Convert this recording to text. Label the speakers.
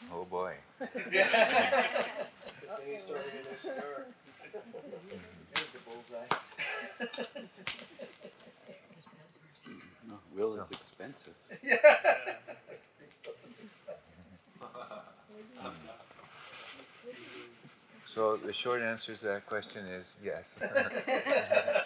Speaker 1: Oh boy.
Speaker 2: Then he started in his cigar. There's the bullseye.
Speaker 3: No, will is expensive.
Speaker 1: So the short answer to that question is yes.